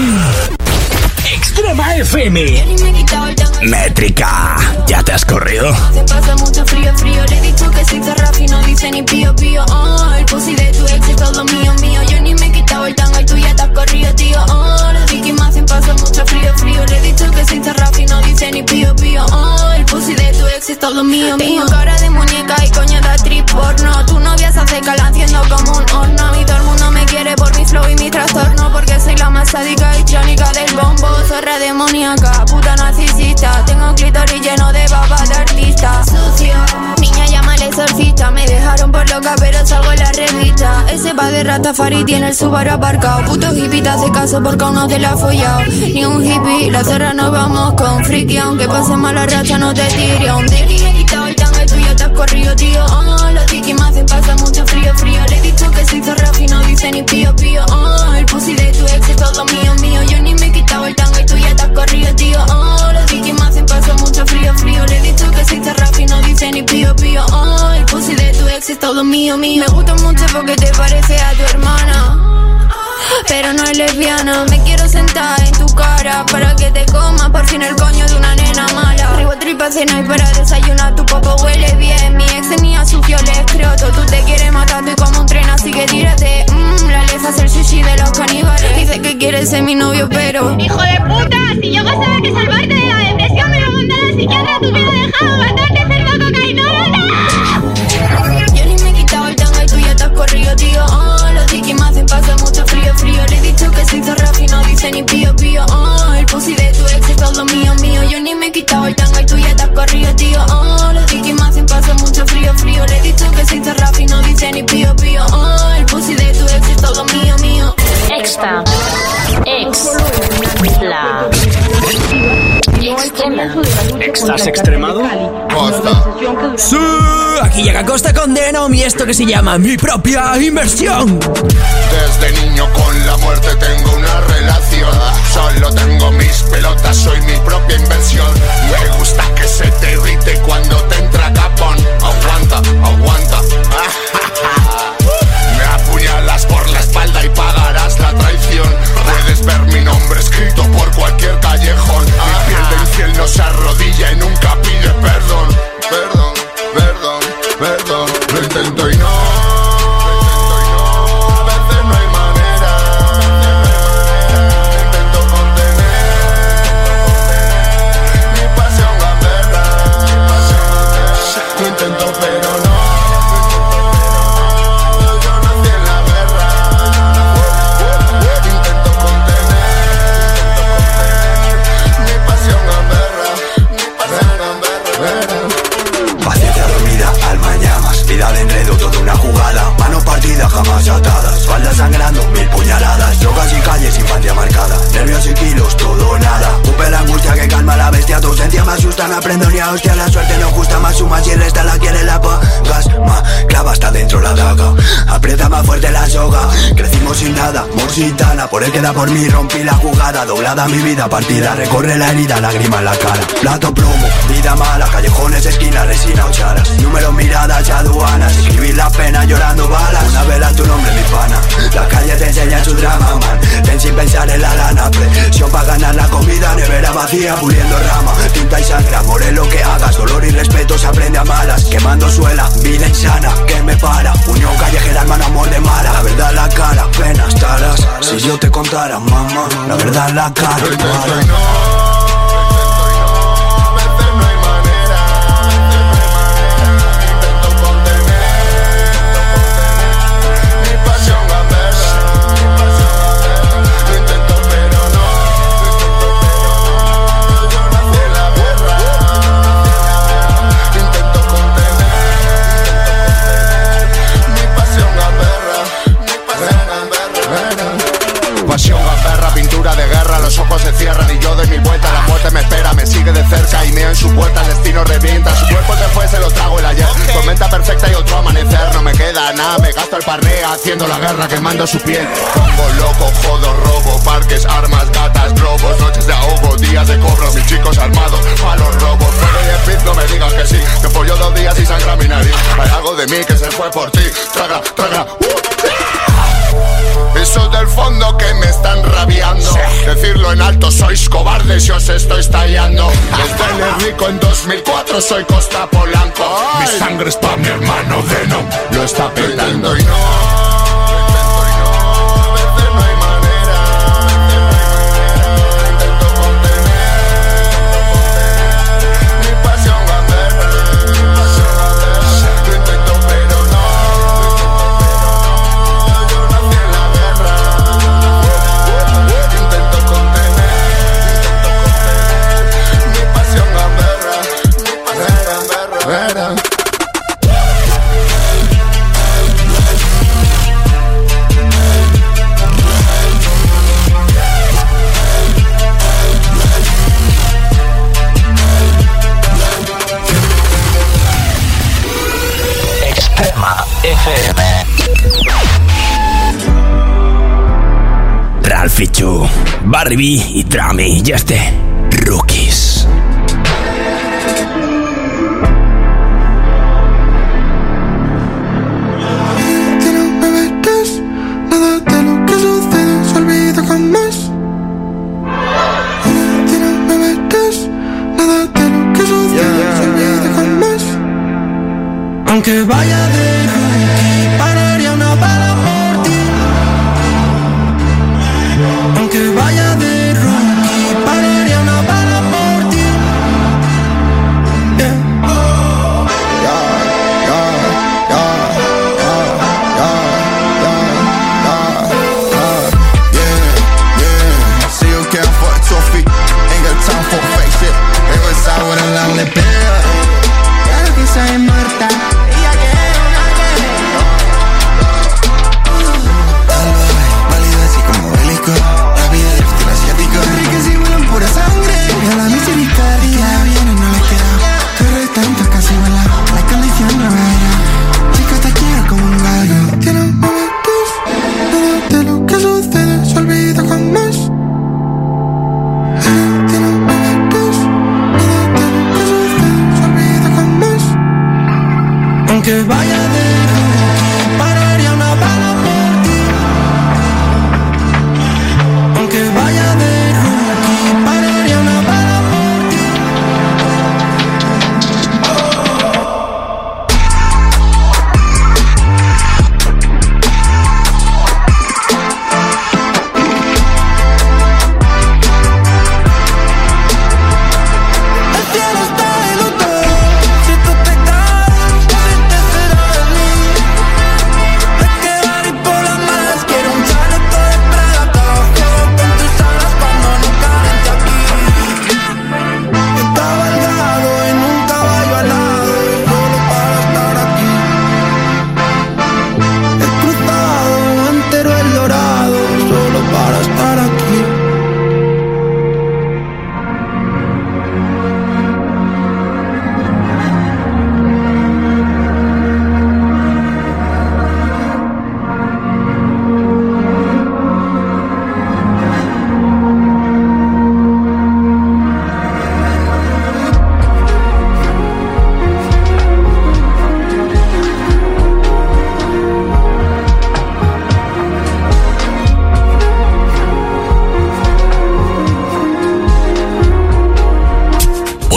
Extrema FM. Métrica. ¿Ya te has corrido? Se pasa mucho frío, frío. Le he dicho que soy Rafi, no dice ni pío, pío. Oh, el pussy de tu ex es todo mío, mío. Yo ni me he quitado el tanga y tú ya te has corrido, tío. Oh, los Vicky más se pasa mucho frío, frío. Le he dicho que soy Rafi, no dice ni pío, pío. Oh, el pussy de tu ex es todo mío, mío. Tengo cara de muñeca y coño de actriz porno. Tu novia se hace cala haciendo como un horno. Y todo el mundo me quiere por mi flow y mi trastorno. Porque soy la más sádica y crónica del bombo. Zorra demoníaca, puta narcisista. Tengo clítoris lleno de baba de artista. Sucio, niña llámale exorcista. Me dejaron por loca pero salgo en la revista. Ese va de Rastafari tiene el Subaru aparcado. Puto hippie te hace caso porque aún no te la ha follado. Ni un hippie, la zorra nos vamos con friki. Aunque pase mala racha no te tire un diri. Me he quitado el tanga y tú ya te has corrido, tío. Oh, los tiki me hacen pasar mucho frío, frío. Le he dicho que soy Rafi, no dice ni pío, pío. Oh, el pussy de tu ex es todo mío, mío. Yo ni me he quitado el tanga y tú ya te has corrido, tío. Oh, los tiki me hacen pasar mucho frío, frío. Le he dicho que soy Rafi, no dice ni pío, pío. Oh, el pussy de tu ex es todo mío, mío. Me gusta mucho porque te parece a tu hermana, pero no es lesbiana. Me quiero sentar en tu cara para que te comas por fin el coño de una nena mala. Ribo tripa cena y para desayunar. Tu popo huele bien. Mi ex tenía sucio el escroto. Tú te quieres matar, estoy como un tren, así que tírate. La leza es el sushi de los caníbales. Dice que quieres ser mi novio, pero hijo de puta, si yo gastaba que salvarte de la depresión me lo mandé a la psiquiatra. Tú me has dejado matarte cerdo cocainóloga. Yo ni me he quitado el tanga y tú ya te has corrido, tío. Oh, los tiki me hacen pasar mucho frío, frío. Le he dicho que soy Rafi, no dice ni pío, pío. Oh, el pussy de tu ex es todo mío, mío. Yo ni me he quitado el tanga y tú ya te has corrido, tío. Oh, los tiki me hacen pasar mucho frío, frío. Le he dicho que soy Rafi, no dice ni pío, pío. Oh, el pussy de tu ex es todo mío, mío. Extra. La. ¿Estás extremado? Costa. Sí, aquí llega Costa con Denom y esto que se llama Mi Propia Inversión. Desde niño con la muerte tengo una relación. Solo tengo mis pelotas, soy mi propia inversión. Me gusta que se te irrite cuando te entra capón. Aguanta, aguanta. Me apuñalas por la espalda y pagarás la traición. Puedes ver mi nombre escrito por cualquier callejón. Mi piel de infiel no se arrodilla y nunca pide perdón. Perdón, perdón, perdón. Lo intento y no. A veces no hay manera. Intento contener mi pasión gamberra. vida de enredo, toda una jugada. Manos partidas, jamás atadas. Espaldas sangrando, 1000 puñaladas. Drogas y calles, infancia marcada. Nervios y kilos, todo o nada. Tupe la angustia que calma la bestia. Tu ausencia me asusta, me aprendo ni a hostia. La suerte no justa, más suma si resta la quiere la pagas. Clava hasta dentro la daga. Aprieta más fuerte la soga. Crecimos sin nada, morsitana. Por él queda por mí, rompí la jugada. Doblada mi vida, partida. Recorre la herida, lágrima en la cara. Plato plomo, vida mala. Callejones, esquinas, resina o charas. Números, miradas, aduanas. Escribir la pena llorando balas. Una vela tu nombre, mi pana. La calle te enseña su drama, man. Ten sin pensar en la lana. Presión para ganar la comida. Nevera vacía, puliendo rama. Tinta y sangre, amor es lo que hagas. Dolor y respeto se aprende a malas. Quemando suela, vida insana, que me para. Unión callejera, hermano, amor de mala. La verdad la cara, pena estarás. Si yo te contara, mamá, la verdad la cara. Pasión, gamberra, pintura de guerra. Los ojos se cierran y yo doy 1000 vueltas. La muerte me espera, me sigue de cerca y meo en su puerta. El destino revienta, su cuerpo se fue, se lo trago el ayer. Tormenta perfecta y otro amanecer. No me queda nada, me gasto el parné haciendo la guerra, quemando su piel. Pongo loco, jodo, robo, parques, armas, gatas, globos. Noches de ahogo, días de cobro, mis chicos armados pa' los robos. Fuera de speed, no me digas que sí, que pollo 2 días y sangra mi nariz. Hay algo de mí que se fue por ti. Traga, traga, Esos del fondo que me están rabiando. Decirlo en alto, sois cobardes y os estoy estallando. Desde el rico en 2004 soy Costa Polanco. Mi sangre es pa' mi hermano Venom. Lo está petando y no. Ralfichu, Barbie y Trami y este Rookies. Que no me metes, nada de lo que sucede se olvida jamás. Que no me metes, nada de lo que sucede se olvida jamás. Aunque vaya de rookie, pararía una bala por ti. Aunque vaya de rookie, pararía una bala por ti. See you can't fuck toffee. Ain't got time for fake shit. Ain't reside with a lonely pill. Claro que soy muerta. Ella quiere una guerra. Válido así como bélico. La vida del estilo asiático. Ricas y vuelan pura sangre. Y a la misericordia viene, no le queda. Corre tanto, casi vuela. La condición no me da. Chico, te quiero como un gallo. Tiene momentos. Nada de lo que sucede se olvida jamás. Tiene momentos. Nada de lo que sucede se olvida jamás. Aunque vaya de rookie, pararía una bala por ti. Aunque vaya de rookie, pararía una bala por ti. El cielo está de luto. Si tú te caes, la gente será de mí.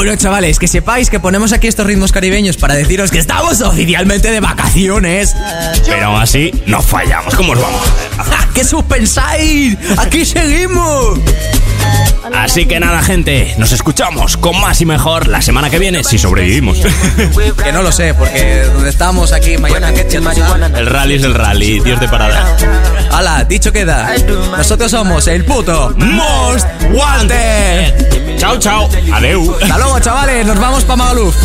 Bueno, chavales, que sepáis que ponemos aquí estos ritmos caribeños para deciros que estamos oficialmente de vacaciones. Pero aún así, no fallamos. ¿Cómo os vamos? ¿Qué suspensáis? ¡Aquí seguimos! Así que nada, gente, nos escuchamos con más y mejor la semana que viene, si sobrevivimos. Que no lo sé, porque donde estamos aquí en Miami, el rally es el rally, Dios de parada. Hala, dicho queda. Nosotros somos el puto Most Wanted. Chao, chao. Adeu. Hasta luego, chavales. Nos vamos pa' Magaluf.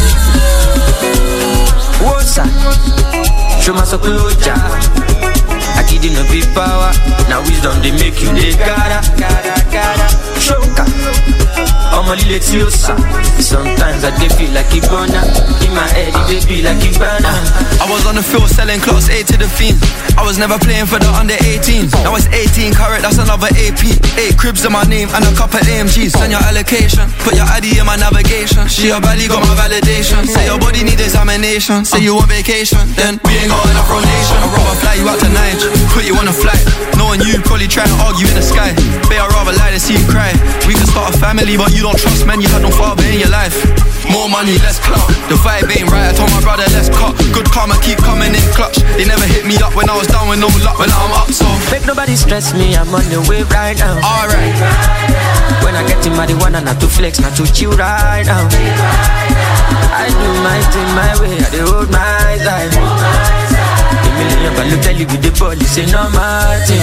Aquí did no be power. Now wisdom they make you they gotta Shoka I'm a little sometimes I feel like a burner. In my head it feel like a burner. I was on the field selling class A to the fiends. I was never playing for the under 18. Now it's 18 carat, that's another AP. 8 cribs in my name and a couple AMGs. Send your allocation, put your ID in my navigation. She your belly got my validation. Say your body need examination. Say you on vacation, then we ain't got enough rotation. I'd rather fly you out to Niger, put you on a flight. Knowing you probably try to argue in the sky. Babe, I'd rather lie than see you cry. We could start a family, but you don't trust men. You had no father in your life. More money, less clout. The vibe ain't right, I told my brother let's cut. Good karma keep coming in clutch. They never hit me up when I was down with no luck. When I'm up, so make nobody stress me, I'm on the way right now. Alright. When I get in marijuana, not to flex, not to chill right now. I do my thing my way, I do hold my time. The million can look tell you with the police, say no my thing.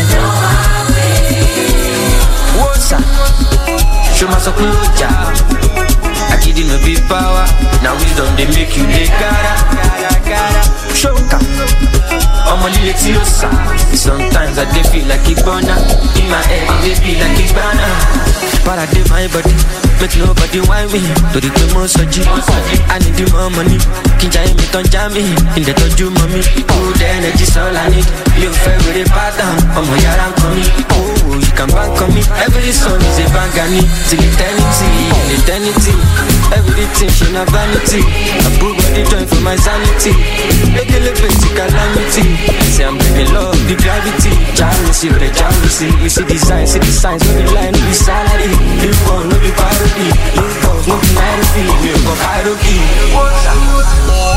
What's up? Show my closure. I kid no be power. Now wisdom they make you they gotta Shoka I'm a little sometimes I feel like a burner. In my head they feel like a burner. But I did my body, make nobody whine me. To the most I need the more money. Kinja me don't jam me. In the touch you mommy. Good energy's all I need. You favorite pattern. I'm a yaran coming. Oh, you can bank on me. Every song is a bangani. Till eternity. Everything she not vanity. I put body joint for my sanity. Make it look basic calamity. Say I'm bringing love, the gravity. Jealousy, with the jealousy. We see the signs, no be line, no be salary. Live on, no be parody. Live on, no be 90. We go hierarchy. What's up?